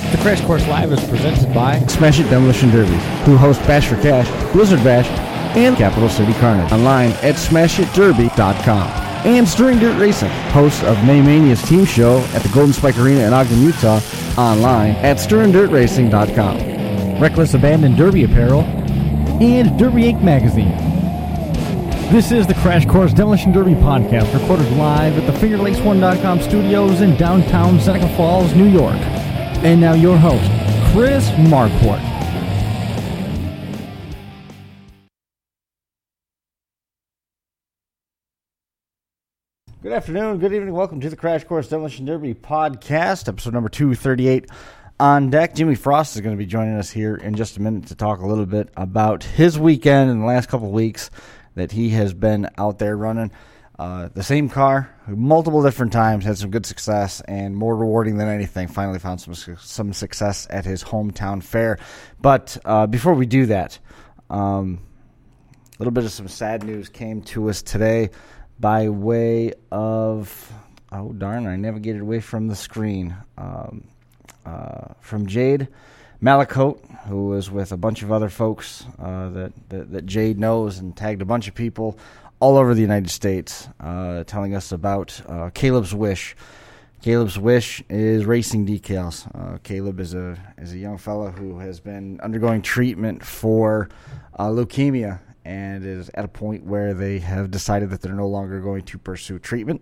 The Crash Course Live is presented by Smash It Demolition Derby, who host Bash for Cash, Blizzard Bash, and Capital City Carnage. Online at smashitderby.com. And Stirring Dirt Racing, host of Maymania's team show at the Golden Spike Arena in Ogden, Utah. Online at stirringdirtracing.com. Reckless Abandon Derby Apparel and Derby Inc. Magazine. This is the Crash Course Demolition Derby podcast, recorded live at the FingerLakes1.com studios in downtown Seneca Falls, New York. And now your host, Chris Marquardt. Good afternoon, good evening, welcome to the Crash Course Demolition Derby podcast, episode number 238 on deck. Jimmy Frost is going to be joining us here in just a minute to talk a little bit about his weekend in the last couple of weeks that he has been out there running the same car multiple different times, had some good success, and more rewarding than anything, finally found some success at his hometown fair. But before we do that, a little bit of some sad news came to us today by way of, oh darn, I navigated away from the screen, from Jade Malacote, who was with a bunch of other folks that Jade knows, and tagged a bunch of people all over the United States, telling us about Caleb's Wish. Caleb's Wish is racing decals. Caleb is a young fellow who has been undergoing treatment for leukemia, and is at a point where they have decided that they're no longer going to pursue treatment.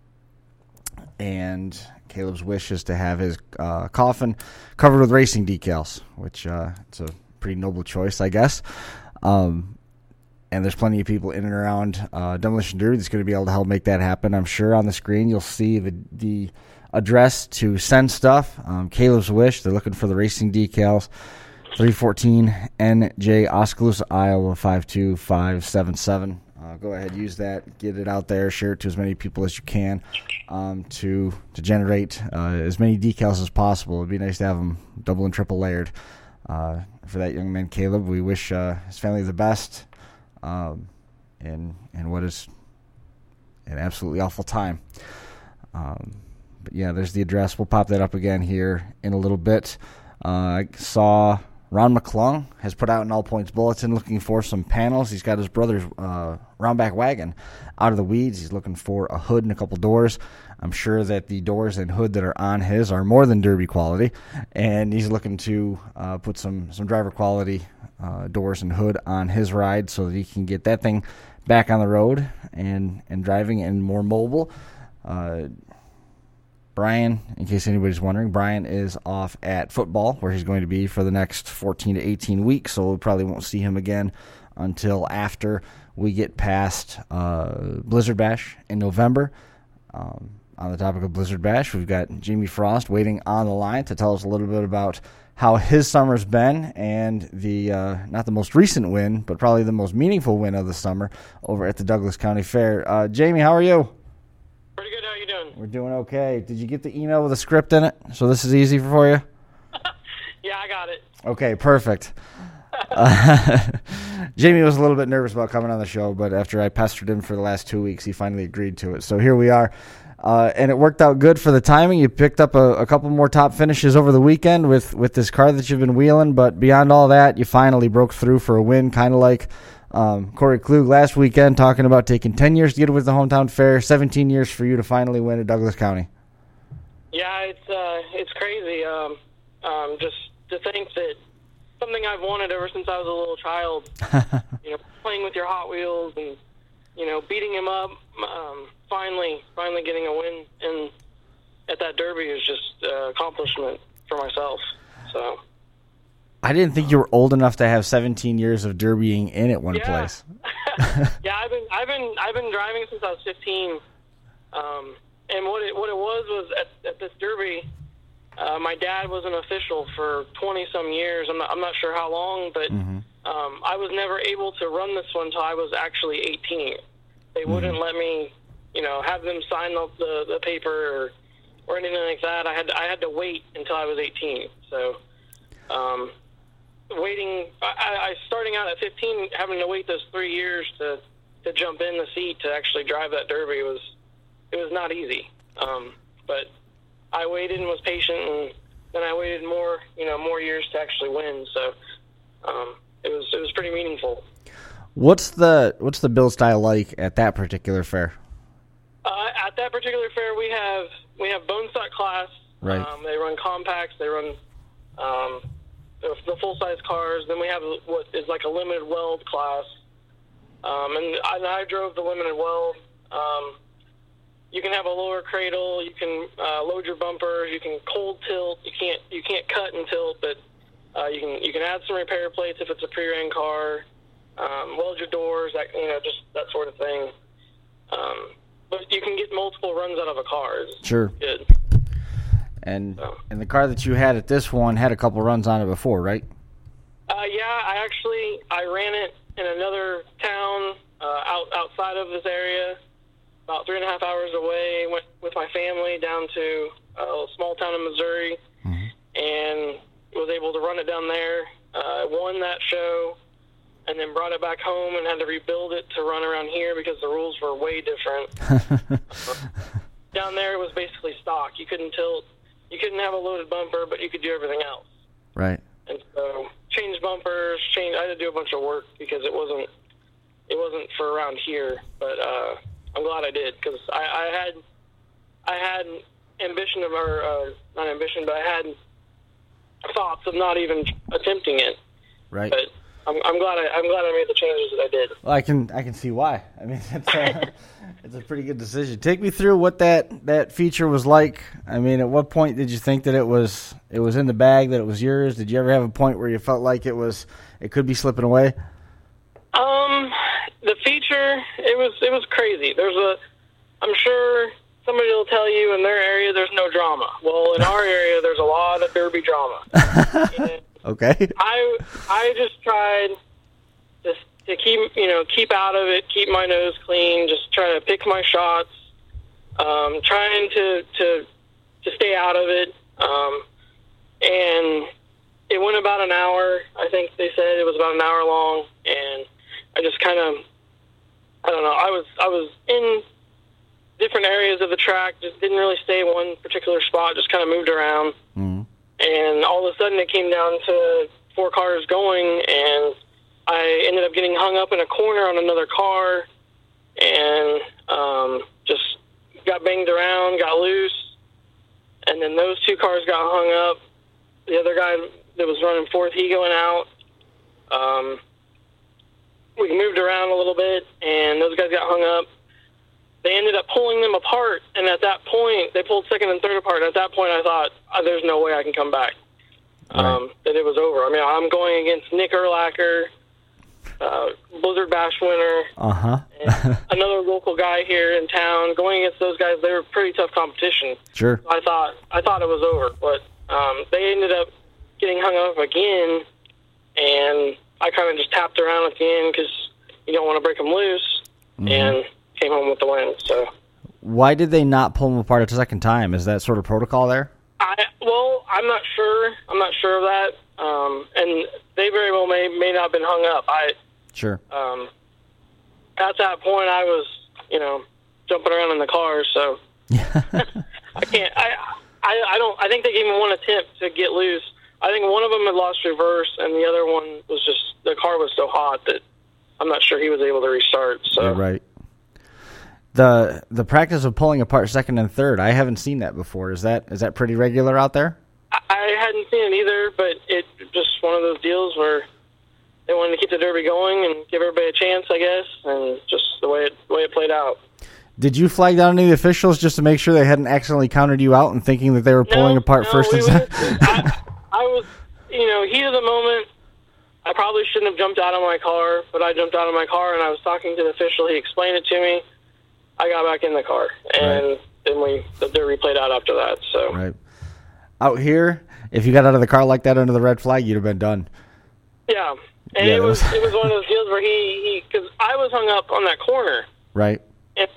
And Caleb's wish is to have his coffin covered with racing decals, which it's a pretty noble choice, I guess. And there's plenty of people in and around Demolition Derby that's going to be able to help make that happen. I'm sure on the screen you'll see the address to send stuff. Caleb's Wish, they're looking for the racing decals. 314 NJ, Oskaloosa, Iowa, 52577. Go ahead, use that, get it out there, share it to as many people as you can to generate as many decals as possible. It'd be nice to have them double and triple layered. For that young man, Caleb, we wish his family the best in what is an absolutely awful time. But yeah, there's the address. We'll pop that up again here in a little bit. I saw Ron McClung has put out an All Points Bulletin looking for some panels. He's got his brother's roundback wagon out of the weeds. He's looking for a hood and a couple doors. I'm sure that the doors and hood that are on his are more than Derby quality, and he's looking to put some driver quality doors and hood on his ride so that he can get that thing back on the road and driving and more mobile. Brian, in case anybody's wondering, Brian is off at football, where he's going to be for the next 14 to 18 weeks, so we probably won't see him again until after we get past Blizzard Bash in November. On the topic of Blizzard Bash, we've got Jamie Frost waiting on the line to tell us a little bit about how his summer's been, and the not the most recent win, but probably the most meaningful win of the summer over at the Douglas County Fair. Jamie, how are you? Pretty good. How you doing? We're doing okay. Did you get the email with a script in it? So this is easy for you? Yeah, I got it. Okay, perfect. Jamie was a little bit nervous about coming on the show, but after I pestered him for the last 2 weeks, he finally agreed to it. So here we are. And it worked out good for the timing. You picked up a couple more top finishes over the weekend with this car that you've been wheeling, but beyond all that, you finally broke through for a win, kind of like Corey Klug last weekend, talking about taking 10 years to get with the hometown fair, 17 years for you to finally win at Douglas County. Yeah, it's crazy. Just to think that something I've wanted ever since I was a little child, playing with your Hot Wheels and, beating him up, finally getting a win at that Derby is just an accomplishment for myself. So I didn't think you were old enough to have 17 years of derbying in at one place. Yeah, I've been driving since I was 15. And what it was at this Derby, my dad was an official for 20-some years. I'm not sure how long, but I was never able to run this one until I was actually 18. They wouldn't let me, have them sign up the paper or anything like that. I had to wait until I was 18. So, starting out at 15, having to wait those 3 years to jump in the seat to actually drive that Derby was not easy. But I waited and was patient, and then I waited more years to actually win. So it was pretty meaningful. What's the build style like at that particular fair? At that particular fair, we have bone stock class. Right. They run compacts. They run the full size cars. Then we have what is like a limited weld class. And I drove the limited weld. You can have a lower cradle. You can load your bumpers. You can cold tilt. You can't cut and tilt, but you can add some repair plates if it's a pre-ran car. Weld your doors, just that sort of thing. But you can get multiple runs out of a car. It's sure. Good. And the car that you had at this one had a couple runs on it before, right? Yeah, I ran it in another town outside of this area, about 3.5 hours away. Went with my family down to a small town in Missouri, and was able to run it down there. Won that show, and then brought it back home and had to rebuild it to run around here because the rules were way different. Down there it was basically stock. You couldn't tilt. You couldn't have a loaded bumper, but you could do everything else. Right. And so changed bumpers, I had to do a bunch of work because it wasn't for around here. But I'm glad I did because I had ambition of, or not ambition, but I had thoughts of not even attempting it. Right. But I'm glad I made the changes that I did. Well, I can see why. I mean, it's a pretty good decision. Take me through what that feature was like. I mean, at what point did you think that it was in the bag, that it was yours? Did you ever have a point where you felt like it could be slipping away? The feature, it was crazy. I'm sure somebody will tell you in their area there's no drama. Well, in our area there's a lot of derby drama. And okay. I just tried to keep out of it, keep my nose clean, just trying to pick my shots, trying to stay out of it. And it went about an hour. I think they said it was about an hour long, and I just kind of, I don't know. I was in different areas of the track, just didn't really stay in one particular spot, just kind of moved around. Mm-hmm. And all of a sudden it came down to 4 cars going, and I ended up getting hung up in a corner on another car, and just got banged around, got loose, and then those 2 cars got hung up. The other guy that was running fourth, he going out. We moved around a little bit, and those guys got hung up. They ended up pulling them apart, and at that point, they pulled second and third apart. And at that point, I thought, there's no way I can come back. Right. That it was over. I mean, I'm going against Nick Erlacher, Blizzard Bash winner, and another local guy here in town. Going against those guys, they were pretty tough competition. Sure. I thought it was over, but they ended up getting hung up again, and I kind of just tapped around at the end because you don't want to break them loose, and came home with the win. So, why did they not pull them apart a second time? Is that sort of protocol there? I'm not sure. I'm not sure of that. And they very well may not have been hung up. Sure. At that point, I was, jumping around in the car, so I can't. I think they gave me one attempt to get loose. I think one of them had lost reverse, and the other one was just, the car was so hot that I'm not sure he was able to restart. So. Yeah, right. The practice of pulling apart second and third, I haven't seen that before. Is that pretty regular out there? I hadn't seen it either, but it's just one of those deals where they wanted to keep the derby going and give everybody a chance, I guess, and just the way it played out. Did you flag down any of the officials just to make sure they hadn't accidentally counted you out and thinking that they were pulling apart first and second? I was, heat of the moment. I probably shouldn't have jumped out of my car, but I jumped out of my car and I was talking to the official. He explained it to me. I got back in the car, and then the derby played out after that. So right. Out here, if you got out of the car like that under the red flag, you'd have been done. Yeah, and it was one of those deals where he because I was hung up on that corner. Right. And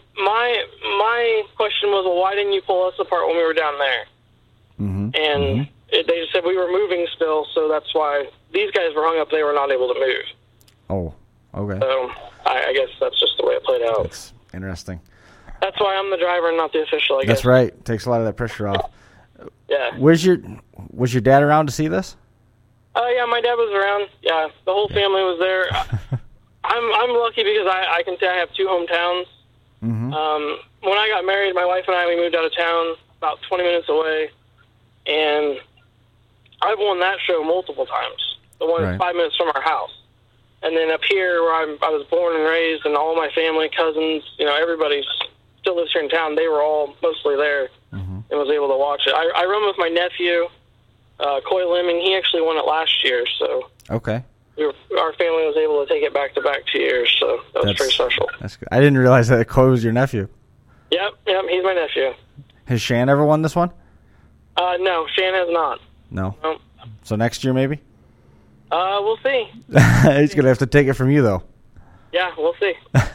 my question was, well, why didn't you pull us apart when we were down there? Mm-hmm. And they just said we were moving still, so that's why these guys were hung up. They were not able to move. Oh, okay. So I guess that's just the way it played out. That's interesting. That's why I'm the driver and not the official, I guess. That's right. Takes a lot of that pressure off. Yeah. Was your dad around to see this? Yeah, my dad was around. Yeah, the whole family was there. I'm lucky because I can say I have two hometowns. Mm-hmm. When I got married, my wife and I, we moved out of town about 20 minutes away, and I've won that show multiple times. The one Right. 5 minutes from our house. And then up here where I was born and raised, and all my family, cousins, everybody still lives here in town, they were all mostly there and was able to watch it. I run with my nephew, Coy Lemming. He actually won it last year, so Okay. our family was able to take it back-to-back 2 years, so that was pretty special. That's good. I didn't realize that Coy was your nephew. Yep, he's my nephew. Has Shan ever won this one? No, Shan has not. No. No. So next year, maybe? We'll see. He's going to have to take it from you, though. Yeah, we'll see.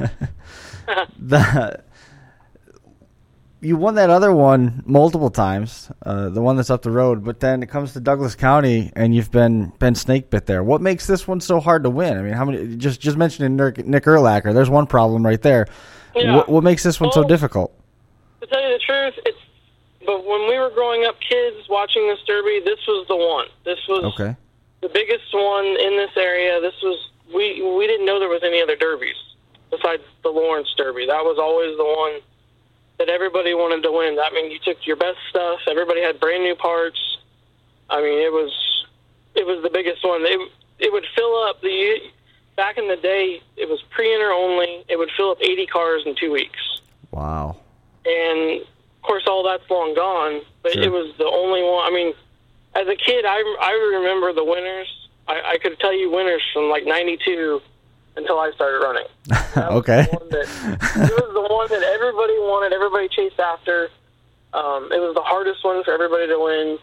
You won that other one multiple times, the one that's up the road, but then it comes to Douglas County, and you've been snake bit there. What makes this one so hard to win? I mean, how many? Just mentioning Nick Urlacher, there's one problem right there. Yeah. What makes this one so difficult? To tell you the truth, but when we were growing up kids watching this derby, this was the one. This was Okay. the biggest one in this area. This was we didn't know there was any other derbies besides the Lawrence Derby. That was always the one that everybody wanted to win. I mean, you took your best stuff. Everybody had brand new parts. I mean, it was the biggest one. It would fill up back in the day. It was pre-enter only. It would fill up 80 cars in 2 weeks. Wow. And of course, all that's long gone. But Sure. it was the only one. I mean, as a kid, I remember the winners. I could tell you winners from like '92 until I started running. Okay. It was the one that everybody wanted, everybody chased after. It was the hardest one for everybody to win.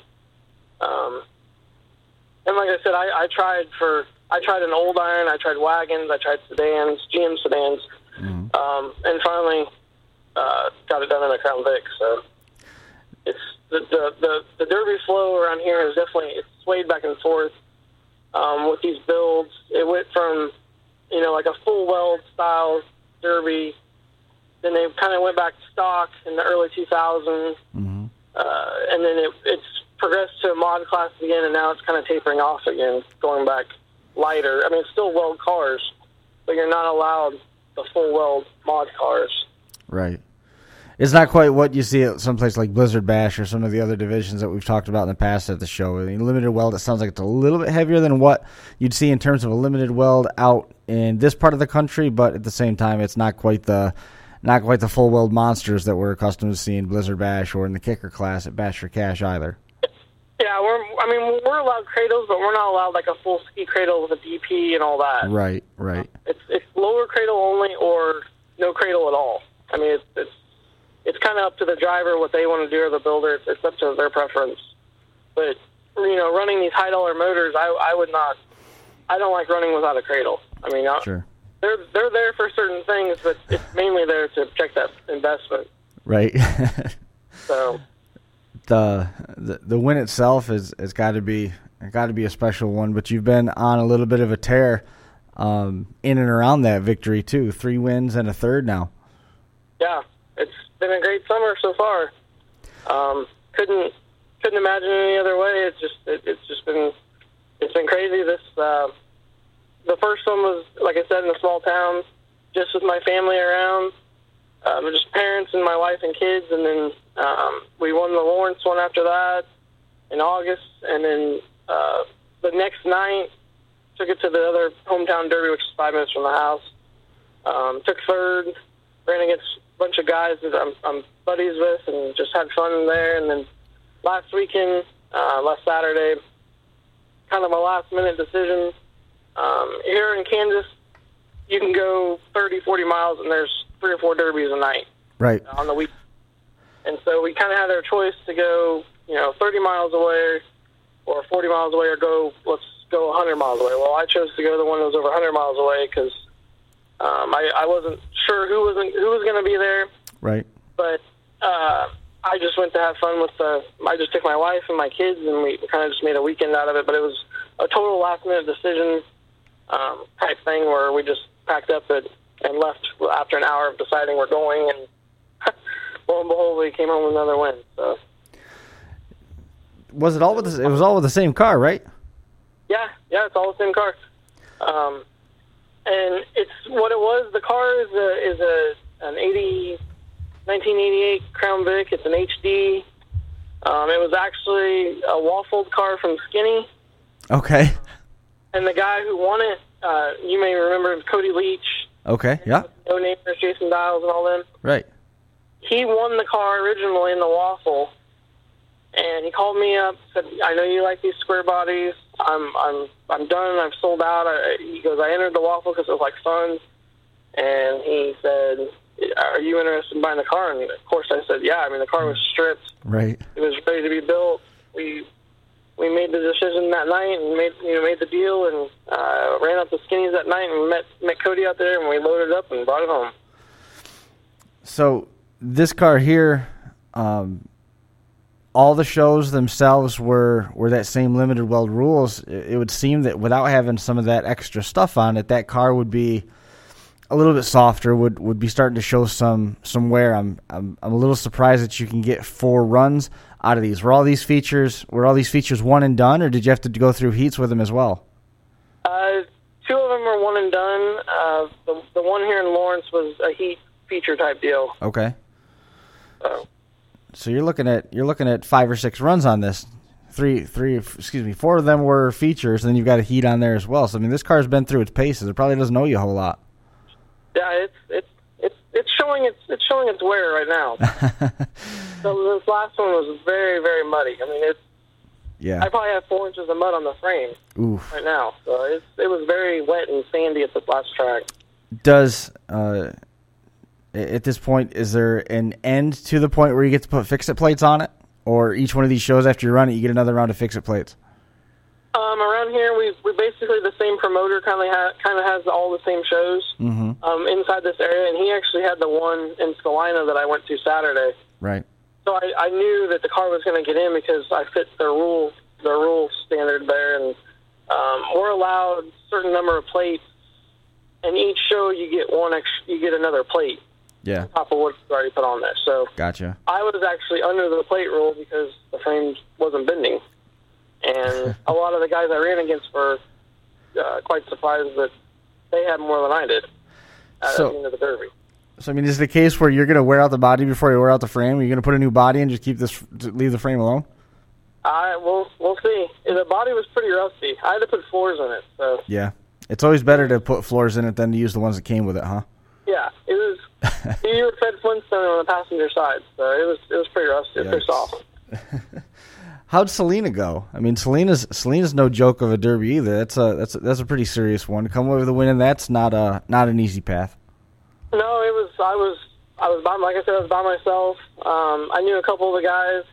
And like I said, I tried an old iron, I tried wagons, I tried sedans, GM sedans, and finally got it done in a Crown Vic. So it's the Derby flow around here is definitely swayed back and forth with these builds. It went from like a full weld style Derby. Then they kind of went back to stock in the early 2000s. And then it's progressed to a mod class again, and now it's kind of tapering off again, going back lighter. I mean, it's still weld cars, but you're not allowed the full weld mod cars. Right. It's not quite what you see at someplace like Blizzard Bash or some of the other divisions that we've talked about in the past at the show. I mean, limited weld, it sounds like it's a little bit heavier than what you'd see in terms of a limited weld out in this part of the country, but at the same time, it's not quite the full weld monsters that we're accustomed to seeing Blizzard Bash or in the kicker class at Bash for Cash either. Yeah, we're allowed cradles, but we're not allowed like a full ski cradle with a DP and all that. Right. It's lower cradle only or no cradle at all. I mean, it's kind of up to the driver what they want to do or the builder. It's up to their preference. But running these $high motors, I would not. I don't like running without a cradle. I mean, Sure. They're there for certain things, but it's mainly there to protect that investment. Right. So the win itself has got to be a special one, but you've been on a little bit of a tear in and around that victory too. 3 wins and a third now. Yeah, it's been a great summer so far. Couldn't imagine it any other way. It's been crazy. The first one was, like I said, in a small town, just with my family around, just parents and my wife and kids, and then we won the Lawrence one after that in August, and then the next night took it to the other hometown derby, which is 5 minutes from the house. Took third, ran against a bunch of guys that I'm buddies with, and just had fun there. And then last Saturday, kind of a last-minute decision. Here in Kansas, you can go 30, 40 miles, and there's 3 or 4 derbies a night. Right. On the week. And so we kind of had our choice to go, 30 miles away or 40 miles away, or let's go 100 miles away. Well, I chose to go the one that was over 100 miles away because I wasn't sure who was going to be there. Right. But I just went to have fun I just took my wife and my kids, and we kind of just made a weekend out of it. But it was a total last-minute decision type thing where we just packed up and left after an hour of deciding we're going, and lo and behold, we came home with another win. So Was it all with it was all with the same car, right? Yeah, it's all the same car. And it's what it was. The car is an 1988 Crown Vic. It's an HD. It was actually a waffled car from Skinny. Okay. And the guy who won it, you may remember Cody Leach. Okay, yeah. No Namers, Jason Dials, and all them. Right. He won the car originally in the waffle, and he called me up, said, "I know you like these square bodies. I'm done. I've sold out." He goes, "I entered the waffle because it was like fun," and he said, "Are you interested in buying the car?" And of course, I said, "Yeah." I mean, the car was stripped. Right. It was ready to be built. We made the decision that night and made the deal and ran up the Skinnies that night and met Cody out there, and we loaded it up and brought it home. So this car here, all the shows themselves were that same limited weld rules. It would seem that without having some of that extra stuff on it, that car would be a little bit softer, would be starting to show some wear. I'm a little surprised that you can get 4 runs out of these. Were all these features one and done, or did you have to go through heats with them as well? 2 of them were one and done. The one here in Lawrence was a heat feature type deal. Okay. So you're looking at 5 or 6 runs on this. 4 of them were features, and then you've got a heat on there as well. So I mean, this car's been through its paces. It probably doesn't owe you a whole lot. Yeah, it's showing its wear right now. So this last one was very, very muddy. I mean, I probably have 4 inches of mud on the frame right now. So it was very wet and sandy at the last track. Does at this point, is there an end to the point where you get to put fix-it plates on it, or each one of these shows after you run it, you get another round of fix-it plates? Around here, we basically the same promoter kind of has all the same shows inside this area, and he actually had the one in Salina that I went to Saturday. Right. So I knew that the car was going to get in because I fit their rule standard there, and we're allowed a certain number of plates, and each show you get another plate. Yeah. On top of what's already put on there. So gotcha. I was actually under the plate rule because the frame wasn't bending. And a lot of the guys I ran against were quite surprised that they had more than I did at the end of the Derby. So, I mean, is it the case where you're going to wear out the body before you wear out the frame? Are you going to put a new body and just leave the frame alone? We'll see. The body was pretty rusty. I had to put floors in it. So yeah. It's always better to put floors in it than to use the ones that came with it, huh? Yeah. It was. You were fed Flintstone on the passenger side, so it was pretty rusty. It was pretty soft. How'd Salina go? I mean, Salina's no joke of a Derby either. That's a pretty serious one. To come away with a win, and that's not an easy path. No, it was. I was by, like I said, I was by myself. I knew a couple of the guys,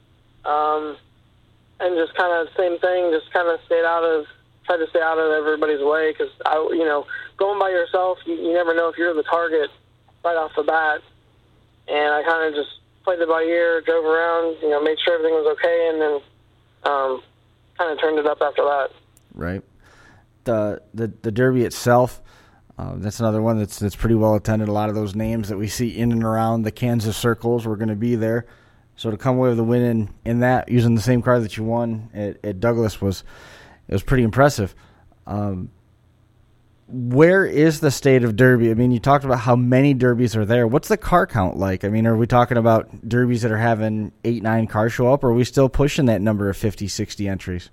and just kind of same thing. Just kind of tried to stay out of everybody's way because going by yourself, you never know if you're the target right off the bat. And I kind of just played it by ear, drove around, made sure everything was okay, and then kind of turned it up after that. Right. The Derby itself, that's another one that's pretty well attended. A lot of those names that we see in and around the Kansas circles were going to be there. So to come away with a win in that, using the same car that you won at Douglas was pretty impressive. Where is the state of Derby? I mean, you talked about how many Derbies are there. What's the car count like? I mean, are we talking about Derbies that are having 8-9 cars show up, or are we still pushing that number of 50, 60 entries?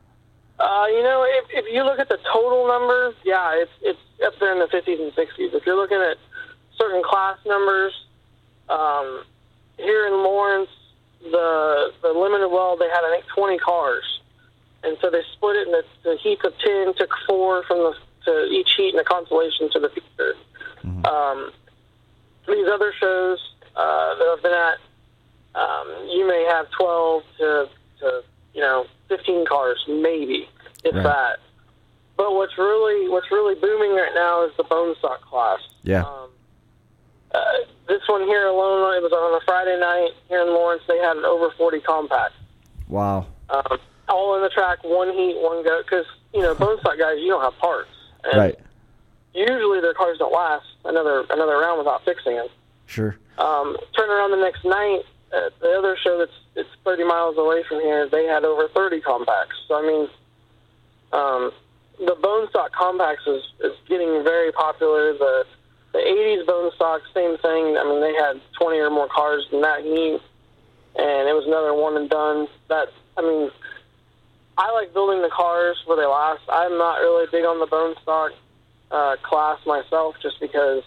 If you look at the total numbers, yeah, it's up there in the 50s and 60s. If you're looking at certain class numbers, here in Lawrence, the limited weld, they had, I think, 20 cars. And so they split it into heats of 10, took 4 to each heat in the consolation to the feature. Mm-hmm. These other shows that I've been at, you may have 12 to 15 cars, maybe, if that. But what's really booming right now is the bone stock class. Yeah. This one here alone, it was on a Friday night here in Lawrence. They had over 40 compacts. Wow. All in the track, one heat, one go. Because bone stock guys, you don't have parts. And right. Usually their cars don't last another round without fixing them. Sure. Turn around the next night, at the other show it's 30 miles away from here, they had over 30 compacts. So, I mean, the bone stock compacts is getting very popular. The 80s bone stock, same thing. I mean, they had 20 or more cars in that heat, and it was another one and done. I like building the cars where they last. I'm not really big on the bone stock class myself, just because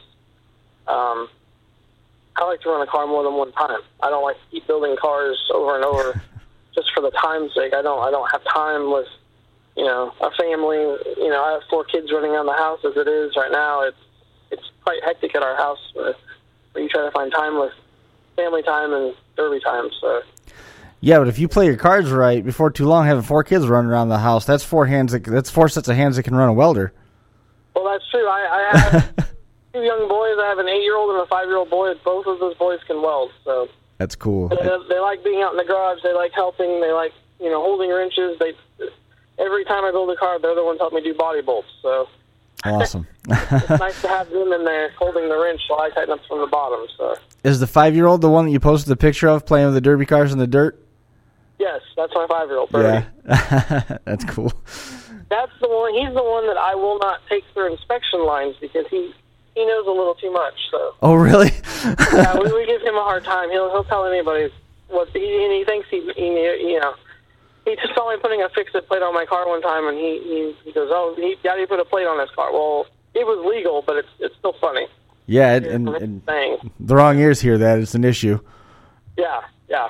I like to run a car more than one time. I don't like to keep building cars over and over just for the time's sake. I don't have time with, a family. I have 4 kids running around the house as it is right now. It's quite hectic at our house where you try to find time with family time and derby time. So. Yeah, but if you play your cards right, before too long, having 4 kids running around the house, that's 4 sets of hands that can run a welder. Well, that's true. I have 2 young boys. I have an 8-year-old and a 5-year-old boy. Both of those boys can weld. So that's cool. They like being out in the garage. They like helping. They like holding wrenches. Every time I build a car, they're the ones help me do body bolts. So awesome. It's nice to have them in there holding the wrench while I tighten up from the bottom. So is the 5-year-old the one that you posted the picture of playing with the derby cars in the dirt? Yes, that's my 5-year-old, Birdie. Yeah, that's cool. That's the one. He's the one that I will not take through inspection lines because he knows a little too much. So. Oh, really? Yeah, we give him a hard time. He'll tell anybody what he thinks he just saw me putting a fix-it plate on my car one time, and he goes, "Oh, Daddy put a plate on his car." Well, it was legal, but it's still funny. Yeah, and the wrong ears hear that. It's an issue. Yeah.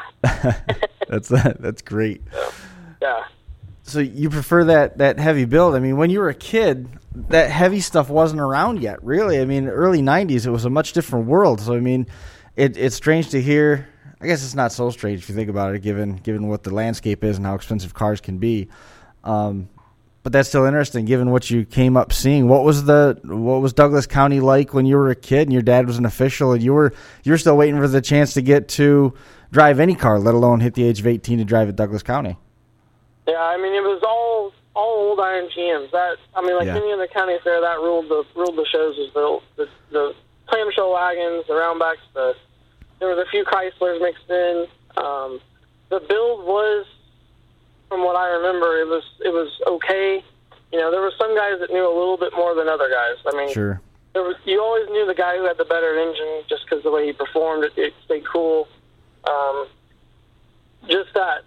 That's great. Yeah. So you prefer that heavy build. I mean, when you were a kid, that heavy stuff wasn't around yet, really. I mean, early 90s, it was a much different world. So, I mean, it's strange to hear. I guess it's not so strange if you think about it, given what the landscape is and how expensive cars can be. But that's still interesting, given what you came up seeing. What was Douglas County like when you were a kid and your dad was an official and you were still waiting for the chance to get to drive any car, let alone hit the age of 18 to drive at Douglas County? Yeah, I mean, it was all old iron GMs. Any other county fair, that ruled the shows. Was the clamshell wagons, the roundbacks. There was a few Chryslers mixed in. The build was, from what I remember, it was okay. There were some guys that knew a little bit more than other guys. I mean, sure. You always knew the guy who had the better engine just because the way he performed. It stayed cool. Just that.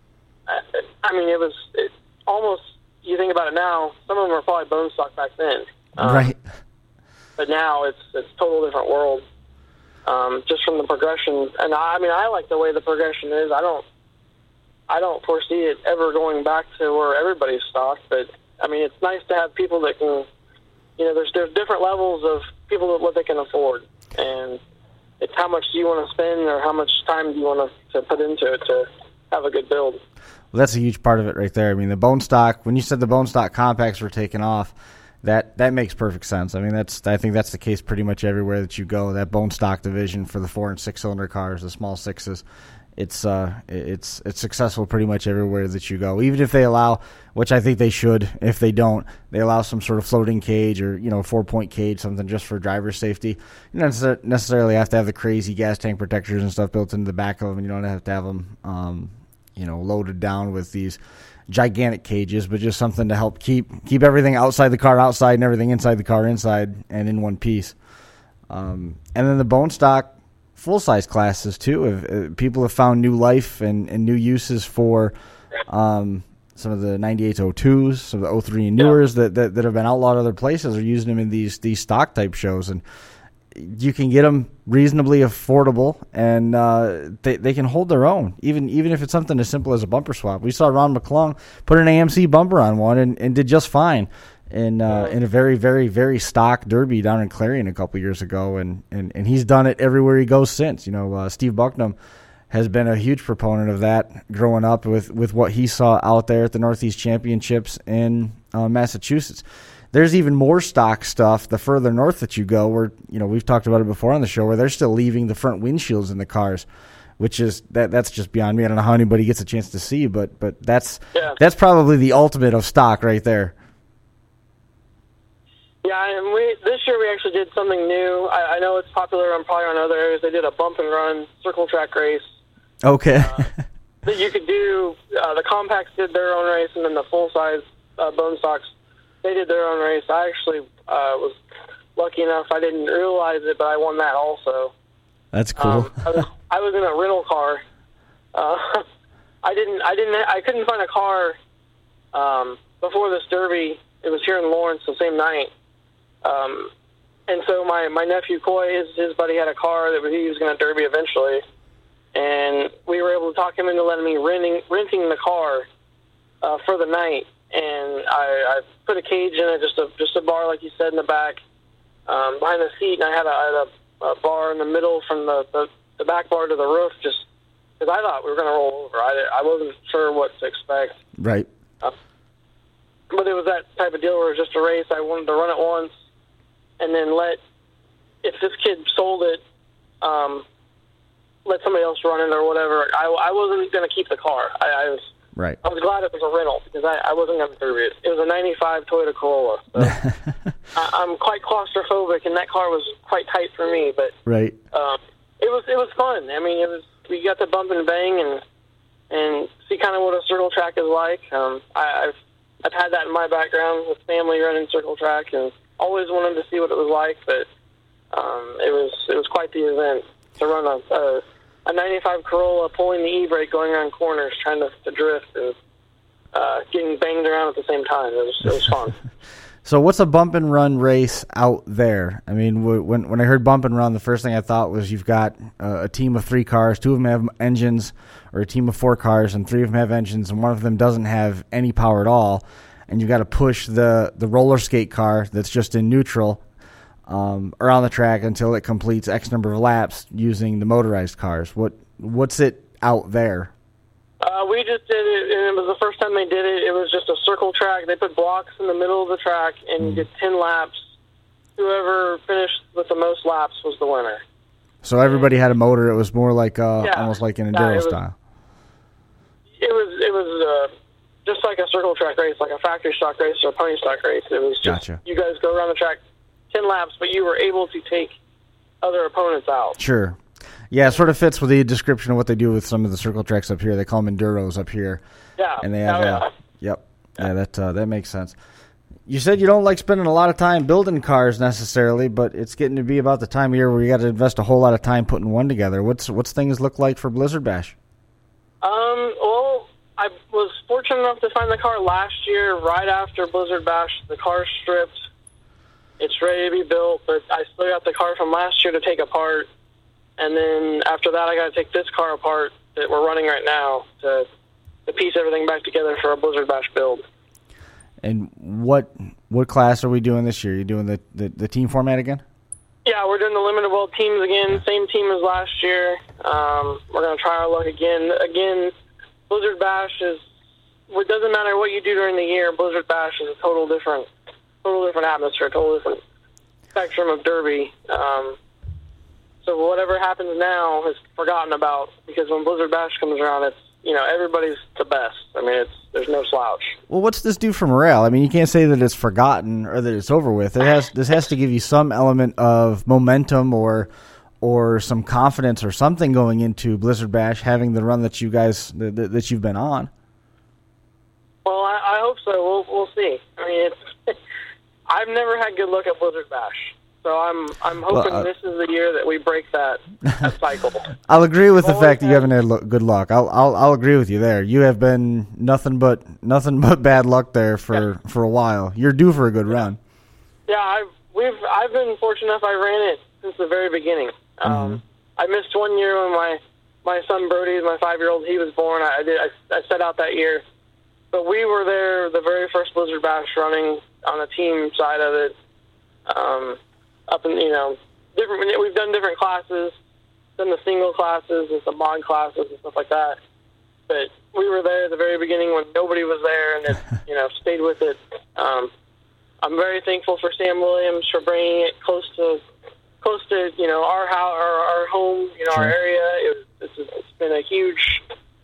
I mean, it almost. You think about it now. Some of them were probably bone stock back then. Right. But now it's a total different world. Just from the progression, and I like the way the progression is. I don't foresee it ever going back to where everybody's stock, but I mean, it's nice to have people that can, there's different levels of people what they can afford, and it's how much do you want to spend or how much time do you want to put into it to have a good build. Well, that's a huge part of it right there. I mean, the bone stock, when you said the bone stock compacts were taken off, that makes perfect sense. I mean, I think that's the case pretty much everywhere that you go. That bone stock division for the 4 and 6 cylinder cars, the small sixes, it's successful pretty much everywhere that you go. Even if they allow, which I think they should, if they don't, they allow some sort of floating cage or 4-point cage, something just for driver safety. You don't necessarily have to have the crazy gas tank protectors and stuff built into the back of them. You don't have to have them, loaded down with these gigantic cages, but just something to help keep everything outside the car outside and everything inside the car inside and in one piece. And then the bone stock full-size classes too. People have found new life and new uses for some of the 9802s, some of the 03 and newers that have been outlawed other places are using them in these stock type shows, and you can get them reasonably affordable, and they can hold their own, even if it's something as simple as a bumper swap. We saw Ron McClung put an AMC bumper on one and did just fine in a very, very, very stock derby down in Clarion a couple years ago, and he's done it everywhere he goes since. Steve Bucknam has been a huge proponent of that growing up with what he saw out there at the Northeast Championships in Massachusetts. There's even more stock stuff the further north that you go, where we've talked about it before on the show, where they're still leaving the front windshields in the cars, which is that's just beyond me. I don't know how anybody gets a chance to see, but that's probably the ultimate of stock right there. Yeah, and this year we actually did something new. I know it's popular probably on other areas. They did a bump and run circle track race Okay. That you could do. The compacts did their own race, and then the full size bone stocks, they did their own race. I actually was lucky enough. I didn't realize it, but I won that also. That's cool. I was in a rental car. I couldn't find a car before this Derby. It was here in Lawrence the same night. And so my nephew Coy, his buddy had a car that he was going to Derby eventually, and we were able to talk him into letting me renting the car for the night. And I put a cage in it, just a bar like you said in the back, behind the seat, and I had a bar in the middle from the back bar to the roof, just because I thought we were going to roll over. I wasn't sure what to expect. Right. But it was that type of deal where it was just a race. I wanted to run it once, and then if this kid sold it, let somebody else run it or whatever. I wasn't going to keep the car. I was glad it was a rental because I wasn't going to Derby it. It was a 95 Toyota Corolla. So I'm quite claustrophobic, and that car was quite tight for me. But right. It was fun. I mean, we got to bump and bang and see kind of what a circle track is like. I've had that in my background with family running circle track, and always wanted to see what it was like. But it was quite the event to run a 95 Corolla pulling the e-brake going around corners, trying to drift and getting banged around at the same time. It was fun. So what's a bump and run race out there? I mean, when I heard bump and run, the first thing I thought was you've got a team of 3 cars, 2 of them have engines, or a team of 4 cars, and 3 of them have engines, and one of them doesn't have any power at all, and you've got to push the roller skate car that's just in neutral around the track until it completes X number of laps using the motorized cars. What's it out there? We just did it, and it was the first time they did it. It was just a circle track. They put blocks in the middle of the track, and you did 10 laps. Whoever finished with the most laps was the winner. So everybody had a motor. It was more like almost like an enduro style. It was just like a circle track race, like a factory stock race or a pony stock race. It was just You guys go around the track 10 laps, but you were able to take other opponents out. Sure. Yeah, it sort of fits with the description of what they do with some of the circle tracks up here. They call them enduros up here. Yeah. And they have Yep. Yeah, that makes sense. You said you don't like spending a lot of time building cars necessarily, but it's getting to be about the time of year where you got to invest a whole lot of time putting one together. What's things look like for Blizzard Bash? Well, I was fortunate enough to find the car last year, right after Blizzard Bash. The car's stripped. It's ready to be built, but I still got the car from last year to take apart. And then after that, I got to take this car apart that we're running right now to piece everything back together for a Blizzard Bash build. And what class are we doing this year? You doing the team format again? Yeah, we're doing the limited world teams again. Same team as last year. We're going to try our luck again. Again, Blizzard Bash is. It doesn't matter what you do during the year. Blizzard Bash is a total different atmosphere, total different spectrum of Derby. So whatever happens now is forgotten about, because when Blizzard Bash comes around, it's everybody's the best. I mean, there's no slouch. Well, what's this do for morale? I mean, you can't say that it's forgotten or that it's over with. This has to give you some element of momentum or some confidence or something going into Blizzard Bash, having the run that you guys that you've been on. Well, I hope so. We'll see. I mean, I've never had good luck at Blizzard Bash. So I'm hoping this is the year that we break that cycle. I'll agree with the fact that you haven't had good luck. I'll agree with you there. You have been nothing but bad luck there for a while. You're due for a good run. Yeah, I've been fortunate enough. I ran it since the very beginning. I missed one year when my son Brody, my 5-year-old, he was born. I set out that year, but we were there the very first Blizzard Bash running on the team side of it. Up in different. We've done different classes, done the single classes and some mod classes and stuff like that. But we were there at the very beginning when nobody was there, and it, stayed with it. I'm very thankful for Sam Williams for bringing it close to our house, our home, Sure. Our area. It's been a huge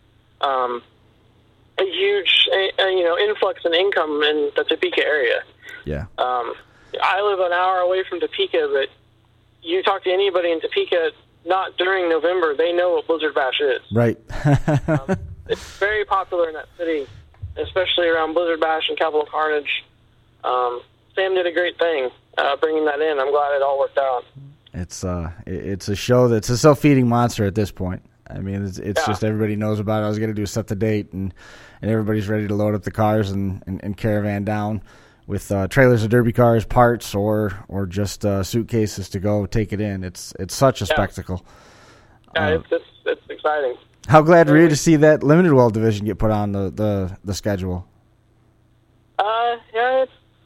influx in income in the Topeka area. Yeah. I live an hour away from Topeka, but you talk to anybody in Topeka, not during November, they know what Blizzard Bash is. Right. It's very popular in that city, especially around Blizzard Bash and Capital Carnage. Sam did a great thing bringing that in. I'm glad it all worked out. It's a show that's a self-feeding monster at this point. I mean, it's just everybody knows about it. I was going to do set the date, and everybody's ready to load up the cars and caravan down with trailers of derby cars, parts, or just suitcases to go take it in. It's such a spectacle. Yeah, it's exciting. How glad were you to see that limited well division get put on the schedule? Yeah,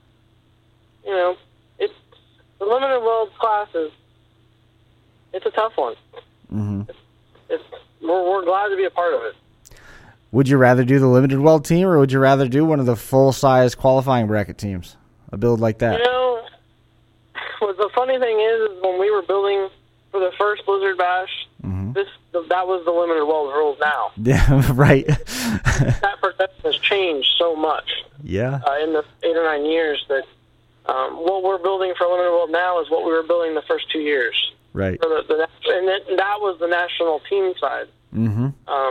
it's the limited well classes. It's a tough one. Mm-hmm. We're glad to be a part of it. Would you rather do the limited well team, or would you rather do one of the full-size qualifying bracket teams? A build like that? What the funny thing is when we were building for the first Blizzard Bash, that was the limited well rules now. Yeah, right. That perception has changed so much. Yeah. In the 8 or 9 years that what we're building for limited well now is what we were building the first 2 years. Right. So that was the national team side. Mm-hmm.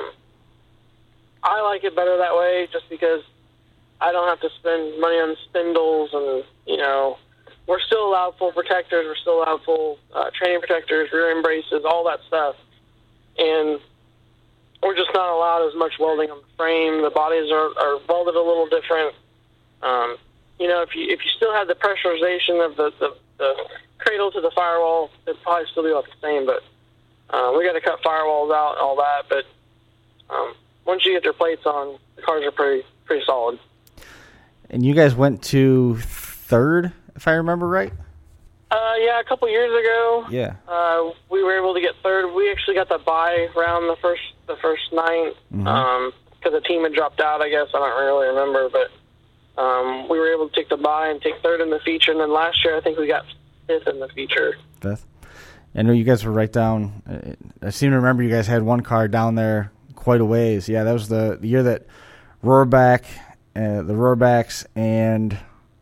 I like it better that way just because I don't have to spend money on spindles and, we're still allowed full protectors, we're still allowed full training protectors, rear end braces, all that stuff. And we're just not allowed as much welding on the frame. The bodies are welded a little different. If you still had the pressurization of the cradle to the firewall, it'd probably still be about the same, but we got to cut firewalls out and all that. But once you get their plates on, the cars are pretty solid. And you guys went to third, if I remember right? Yeah, a couple years ago. Yeah. We were able to get third. We actually got the bye round the first night because the team had dropped out, I guess. I don't really remember, but we were able to take the bye and take third in the feature. And then last year, I think we got fifth in the feature. Fifth. I know you guys were right down. I seem to remember you guys had one car down there quite a ways. Yeah, that was the year that the Rohrbachs and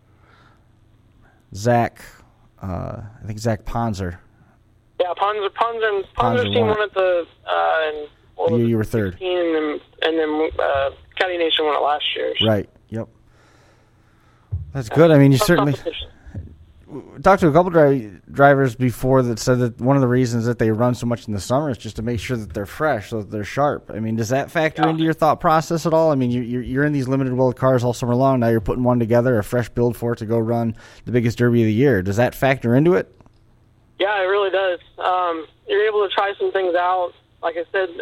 Zach, I think Zach Ponzer. Yeah, Ponzer's team won at the you were third. 15, and then Caddy Nation won it last year. Right. Yep. That's good. I mean, you certainly talked to a couple drivers before that said that one of the reasons that they run so much in the summer is just to make sure that they're fresh, so that they're sharp. I mean, does that factor into your thought process at all? I mean, you're in these limited well cars all summer long. Now you're putting one together, a fresh build for it to go run the biggest derby of the year. Does that factor into it? Yeah, it really does. You're able to try some things out. Like I said,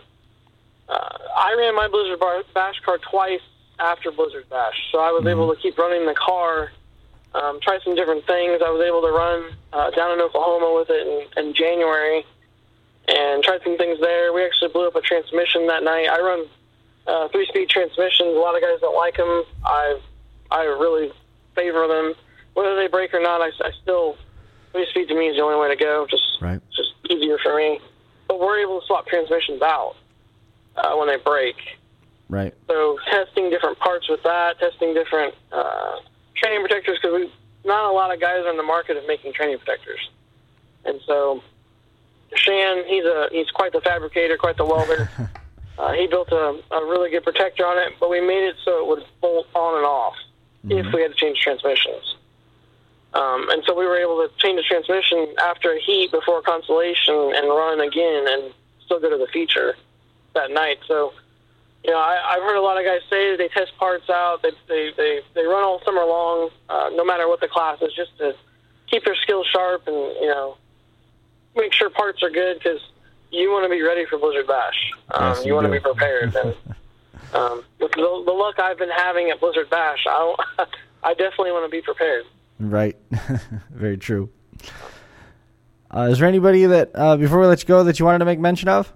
I ran my Blizzard Bash car twice after Blizzard Bash, so I was able to keep running the car. Try some different things. I was able to run down in Oklahoma with it in January and tried some things there. We actually blew up a transmission that night. I run 3-speed transmissions. A lot of guys don't like them. I really favor them. Whether they break or not, I still, 3-speed to me is the only way to go. It's just easier for me. But we're able to swap transmissions out when they break. Right. So testing different parts with that, testing different training protectors, because not a lot of guys are in the market of making training protectors. And so Shan, he's quite the fabricator, quite the welder. He built a really good protector on it, but we made it so it would bolt on and off if we had to change transmissions. And so we were able to change the transmission after a heat before Consolation and run again and still go to the feature that night. So, I've heard a lot of guys say they test parts out. They run all summer long, no matter what the class is, just to keep their skills sharp and, make sure parts are good, because you want to be ready for Blizzard Bash. Yes, you want to be prepared. And with the luck I've been having at Blizzard Bash, I definitely want to be prepared. Right. Very true. Is there anybody that, before we let you go, that you wanted to make mention of?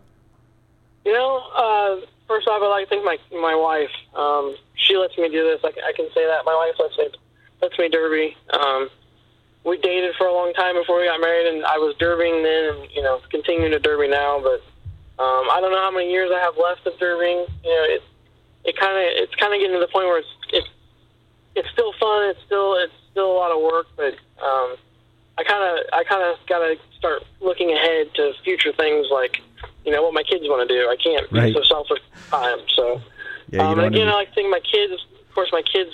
First off, I'd like to thank my wife. She lets me do this. I can say that. My wife lets me derby. We dated for a long time before we got married, and I was derbying then and, continuing to derby now. But I don't know how many years I have left of derbying. It's kind of getting to the point where it's still fun. It's still a lot of work, but I kind of got to start looking ahead to future things like, what my kids want to do. I can't be so selfish all the time. So, and again, I like to think my kids, of course,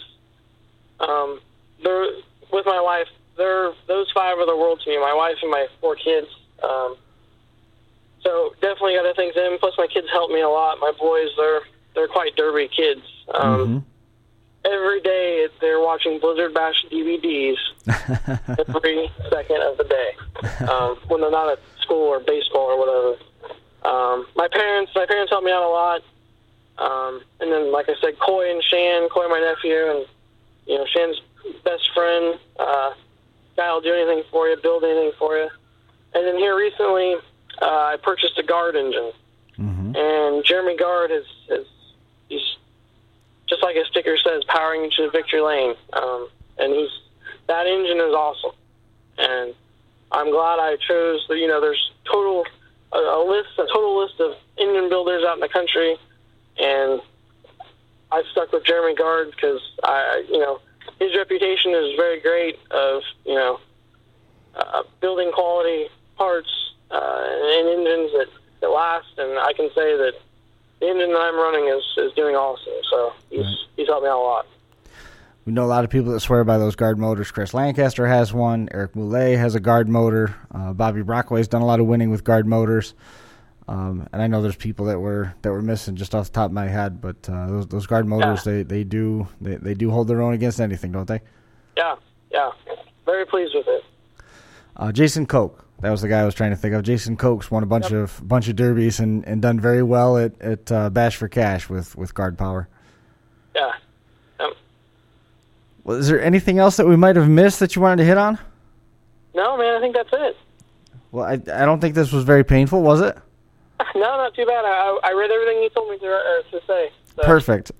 they're with my wife. Those 5 are the world to me, my wife and my 4 kids. So definitely got to thank them. Plus my kids help me a lot. My boys, they're quite derby kids. Every day they're watching Blizzard Bash DVDs every second of the day when they're not at school or baseball or whatever. My parents help me out a lot. And then, like I said, Coy, my nephew, and Shan's best friend. Guy will do anything for you, build anything for you. And then here recently, I purchased a Guard engine, and Jeremy Guard he's just like his sticker says, powering you to victory lane. And that engine is awesome, and I'm glad I chose. There's a total list of engine builders out in the country, and I stuck with Jeremy Guard because his reputation is very great of building quality parts and engines that last, and I can say that the engine that I'm running is doing awesome. So he's helped me out a lot. We know a lot of people that swear by those Guard motors. Chris Lancaster has one. Eric Moulet has a Guard motor. Bobby Brockway's done a lot of winning with Guard motors. And I know there's people that were missing just off the top of my head, but those Guard motors they do hold their own against anything, don't they? Yeah. Very pleased with it. Jason Koch, that was the guy I was trying to think of. Jason Koch's won a bunch of derbies and done very well at Bash for Cash with Guard power. Yeah. Well, is there anything else that we might have missed that you wanted to hit on? No, man, I think that's it. Well, I don't think this was very painful, was it? No, not too bad. I read everything you told me to say. So. Perfect.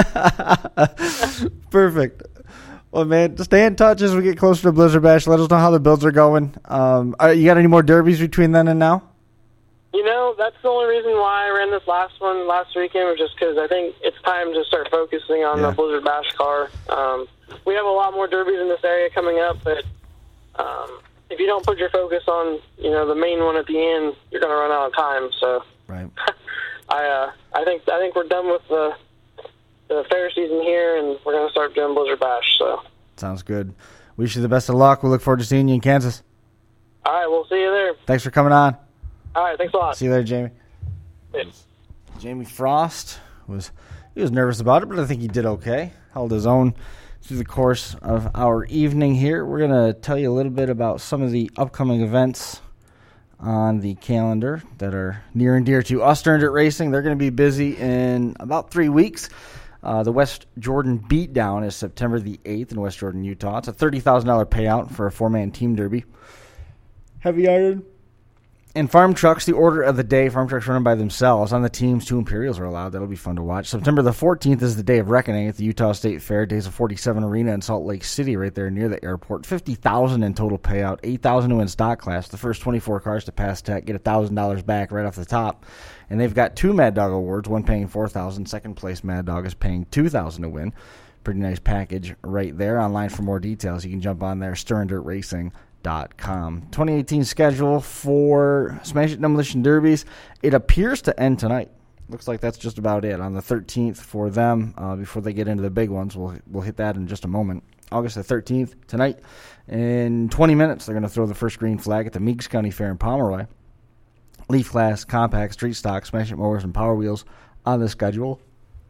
Perfect. Well, man, stay in touch as we get closer to Blizzard Bash. Let us know how the builds are going. You got any more derbies between then and now? That's the only reason why I ran this last one last weekend, was just because I think it's time to start focusing on the Blizzard Bash car. We have a lot more derbies in this area coming up, but if you don't put your focus on, the main one at the end, you're going to run out of time. So, right. I think we're done with the fair season here, and we're going to start doing Blizzard Bash. So, sounds good. Wish you the best of luck. We look forward to seeing you in Kansas. All right, we'll see you there. Thanks for coming on. All right, thanks a lot. See you later, Jamie. Thanks. Jamie Frost was nervous about it, but I think he did okay. Held his own through the course of our evening here. We're going to tell you a little bit about some of the upcoming events on the calendar that are near and dear to us, Stern Dirt Racing. They're going to be busy in about 3 weeks. The West Jordan Beatdown is September the 8th in West Jordan, Utah. It's a $30,000 payout for a 4-man team derby. Heavy iron and farm trucks, the order of the day. Farm trucks running by themselves. On the teams, 2 Imperials are allowed. That'll be fun to watch. September the 14th is the day of reckoning at the Utah State Fair. Days of 47 Arena in Salt Lake City, right there near the airport. $50,000 in total payout. $8,000 to win stock class. The first 24 cars to pass tech get $1,000 back right off the top. And they've got 2 Mad Dog awards. One paying $4,000. Second place Mad Dog is paying $2,000 to win. Pretty nice package right there. Online for more details, you can jump on there. SternDirtRacing.com. 2018 schedule for Smash It Demolition Derbies. It appears to end tonight. Looks like that's just about it. On the 13th for them, before they get into the big ones. We'll hit that in just a moment. August the 13th, tonight. In 20 minutes, they're going to throw the first green flag at the Meigs County Fair in Pomeroy. Leaf Class, Compact, Street Stock, Smash It Mowers, and Power Wheels on the schedule.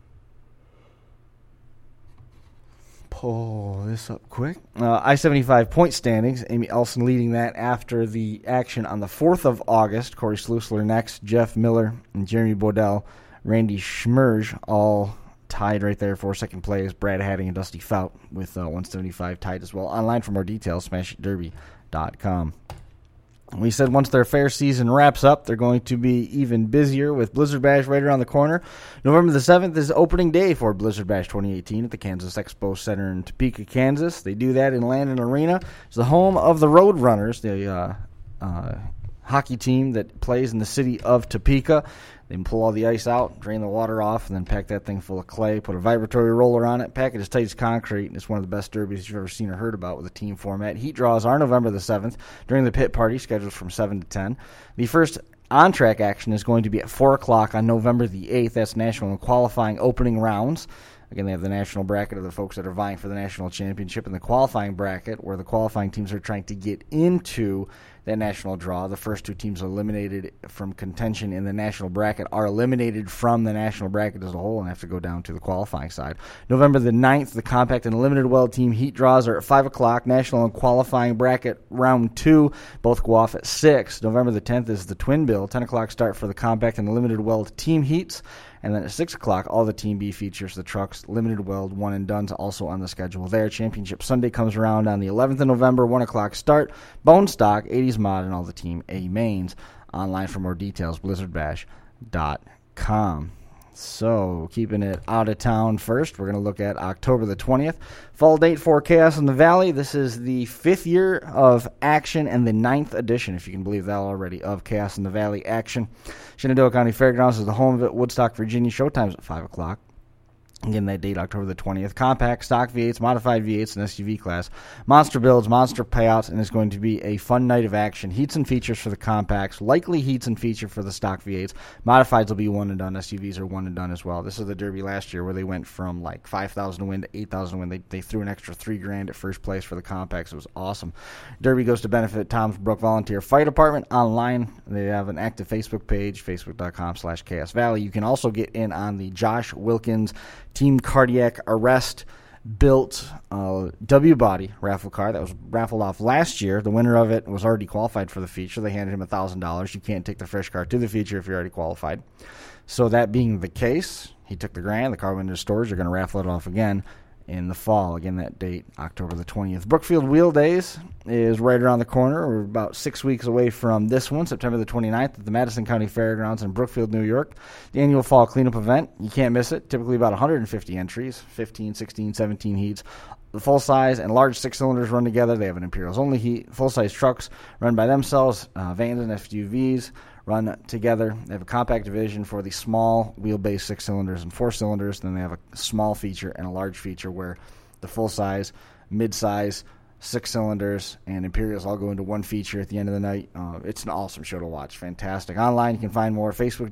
Pull this up quick. I-75 point standings. Amy Elson leading that after the action on the 4th of August. Corey Slusler next. Jeff Miller and Jeremy Bodell. Randy Schmerge all tied right there for second place. Brad Hadding and Dusty Fout with 175 tied as well. Online for more details, smashitderby.com. We said once their fair season wraps up, they're going to be even busier with Blizzard Bash right around the corner. November the 7th is opening day for Blizzard Bash 2018 at the Kansas Expo Center in Topeka, Kansas. They do that in Landon Arena. It's the home of the Road Runners. They hockey team that plays in the city of Topeka. They can pull all the ice out, drain the water off, and then pack that thing full of clay, put a vibratory roller on it, pack it as tight as concrete, and it's one of the best derbies you've ever seen or heard about with a team format. Heat draws are November the 7th during the pit party, scheduled from 7 to 10. The first on-track action is going to be at 4 o'clock on November the 8th. That's national and qualifying opening rounds. Again, they have the national bracket of the folks that are vying for the national championship and the qualifying bracket where the qualifying teams are trying to get into that national draw. The first two teams eliminated from contention in the national bracket are eliminated from the national bracket as a whole and have to go down to the qualifying side. November the 9th, the compact and limited weld team heat draws are at 5 o'clock. National and qualifying bracket round 2 both go off at 6. November the 10th is the twin bill, 10 o'clock start for the compact and the limited weld team heats. And then at 6 o'clock, all the Team B features, the trucks, limited weld, one and done's also on the schedule there. Championship Sunday comes around on the 11th of November, 1 o'clock start. Bone stock, 80s mod, and all the Team A mains. Online for more details, blizzardbash.com. So, keeping it out of town first, we're going to look at October the 20th. Fall date for Chaos in the Valley. This is the 5th year of action and the 9th edition, if you can believe that already, of Chaos in the Valley action. Shenandoah County Fairgrounds is the home of it. Woodstock, Virginia. Showtime's at 5 o'clock. Again, that date, October the 20th. Compact, stock V8s, modified V8s, and SUV class. Monster builds, monster payouts, and it's going to be a fun night of action. Heats and features for the compacts, likely heats and feature for the stock V8s. Modifieds will be one and done. SUVs are one and done as well. This is the Derby last year where they went from like 5,000 to win to 8,000 to win. They threw an extra $3,000 at first place for the compacts. It was awesome. Derby goes to benefit Tom's Brook Volunteer Fire Department. Online, they have an active Facebook page, facebook.com/Chaos Valley. You can also get in on the Josh Wilkins Team Cardiac Arrest built W-Body raffle car that was raffled off last year. The winner of it was already qualified for the feature. They handed him $1,000. You can't take the fresh car to the feature if you're already qualified. So that being the case, he took the grand. The car went into storage. They're going to raffle it off again in the fall. Again, that date, October the 20th. Brookfield Wheel Days is right around the corner. We're about 6 weeks away from this one, September the 29th at the Madison County Fairgrounds in Brookfield, New York. The annual fall cleanup event. You can't miss it. Typically about 150 entries, 15, 16, 17 heats. The full-size and large six-cylinders run together. They have an Imperials-only heat. Full-size trucks run by themselves. Vans and SUVs run together. They have a compact division for the small wheelbase 6-cylinders and 4-cylinders. Then they have a small feature and a large feature where the full-size, mid-size, 6-cylinders, and Imperials all go into one feature at the end of the night. It's an awesome show to watch. Fantastic. Online, you can find more at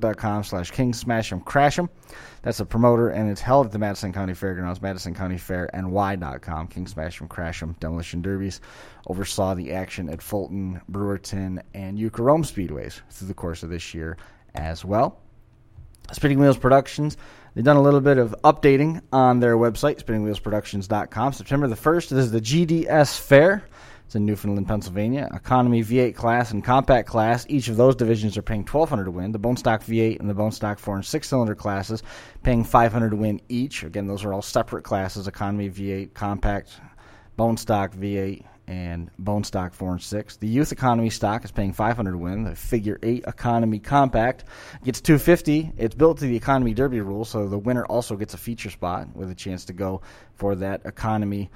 facebook.com/KingsSmash'em-Crash'em. That's a promoter, and it's held at the Madison County Fairgrounds, MadisonCountyFairNY.com. King Smash'em-Crash'em Demolition Derbies oversaw the action at Fulton, Brewerton, and Yucca Rome Speedways through the course of this year as well. Spinning Wheels Productions, they've done a little bit of updating on their website, spinningwheelsproductions.com. September the 1st, this is the GDS Fair. It's in Newfoundland, Pennsylvania. Economy V8 class and compact class. Each of those divisions are paying $1,200 to win. The Bone Stock V8 and the Bone Stock 4 and 6-cylinder classes paying $500 to win each. Again, those are all separate classes. Economy V8, compact, Bone Stock V8, and Bone Stock 4 and 6. The Youth Economy stock is paying $500 to win. The Figure 8 Economy Compact gets $250. It's built to the Economy Derby rules, so the winner also gets a feature spot with a chance to go for that Economy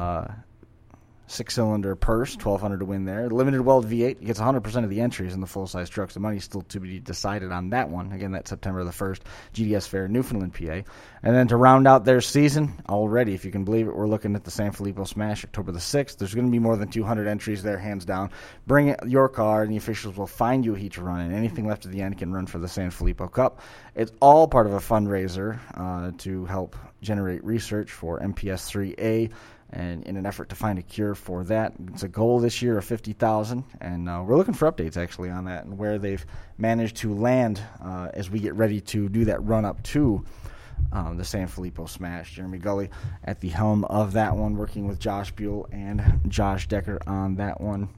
6-cylinder purse, $1,200 to win there. The Limited Weld V8 gets 100% of the entries in the full-size trucks. The money's still to be decided on that one. Again, that's September the 1st, GDS Fair, Newfoundland, PA. And then to round out their season, already, if you can believe it, we're looking at the San Filippo Smash, October the 6th. There's going to be more than 200 entries there, hands down. Bring your car, and the officials will find you a heat to run, and anything left at the end can run for the San Filippo Cup. It's all part of a fundraiser to help generate research for MPS 3A, and in an effort to find a cure for that. It's a goal this year of $50,000, and we're looking for updates actually on that and where they've managed to land as we get ready to do that run-up to the San Filippo Smash. Jeremy Gully at the helm of that one, working with Josh Buell and Josh Decker on that one.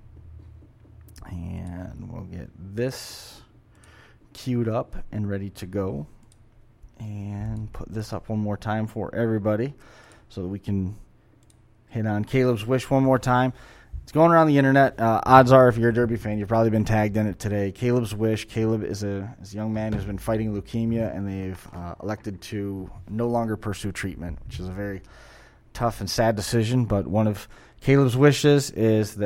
And we'll get this queued up and ready to go and put this up one more time for everybody so that we can hit on Caleb's Wish one more time. It's going around the internet. Odds are, if you're a Derby fan, you've probably been tagged in it today. Caleb's Wish. Caleb is a young man who's been fighting leukemia, and they've elected to no longer pursue treatment, which is a very tough and sad decision. But one of Caleb's wishes is that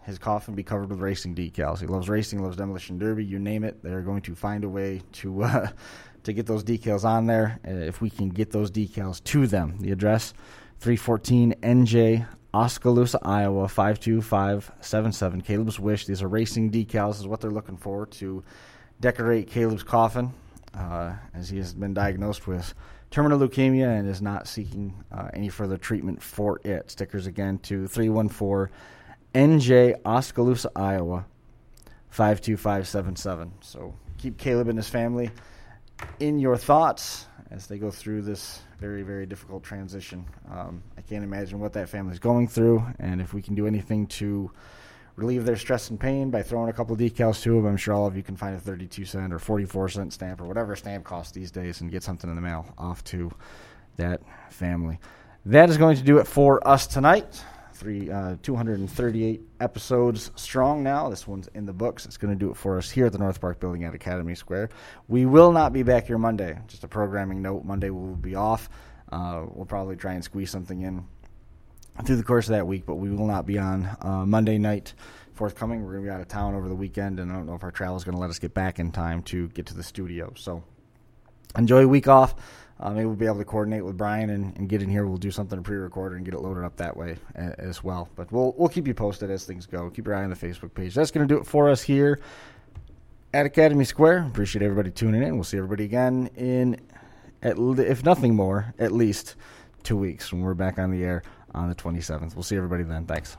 his coffin be covered with racing decals. He loves racing, loves Demolition Derby, you name it. They're going to find a way to get those decals on there if we can get those decals to them. The address, 314 NJ, Oskaloosa, Iowa, 52577. Caleb's Wish. These are racing decals is what they're looking for to decorate Caleb's coffin as he has been diagnosed with terminal leukemia and is not seeking any further treatment for it. Stickers again to 314 NJ, Oskaloosa, Iowa, 52577. So keep Caleb and his family in your thoughts as they go through this very, very difficult transition. I can't imagine what that family's going through, and if we can do anything to relieve their stress and pain by throwing a couple of decals to them, I'm sure all of you can find a 32-cent or 44-cent stamp or whatever a stamp costs these days and get something in the mail off to that family. That is going to do it for us tonight. 238 episodes strong now. This one's in the books. It's going to do it for us here at the North Park Building at Academy Square. We will not be back here Monday. Just a programming note. Monday we'll be off. We'll probably try and squeeze something in through the course of that week, but we will not be on Monday night forthcoming. We're going to be out of town over the weekend, and I don't know if our travel is going to let us get back in time to get to the studio. So enjoy a week off. Maybe we'll be able to coordinate with Brian and get in here. We'll do something pre-recorded and get it loaded up that way as well. But we'll keep you posted as things go. Keep your eye on the Facebook page. That's going to do it for us here at Academy Square. Appreciate everybody tuning in. We'll see everybody again in, if nothing more, at least 2 weeks when we're back on the air on the 27th. We'll see everybody then. Thanks.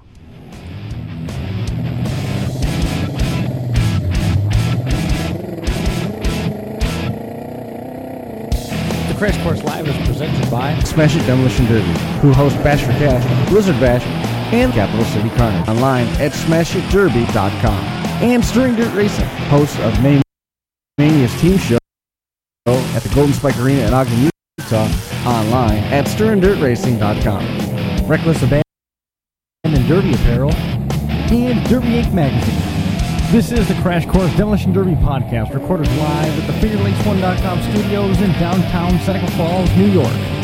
The Crash Course Live is presented by Smash It Demolition Derby, who host Bash for Cash, Blizzard Bash, and Capital City Carnage. Online at smashitderby.com. And Stirring Dirt Racing, host of Mania's team show at the Golden Spike Arena in Ogden, Utah. Online at stirringdirtracing.com. Reckless Abandon and Derby Apparel, and Derby Inc. Magazine. This is the Crash Course Demolition Derby podcast, recorded live at the FingerLakes1.com studios in downtown Seneca Falls, New York.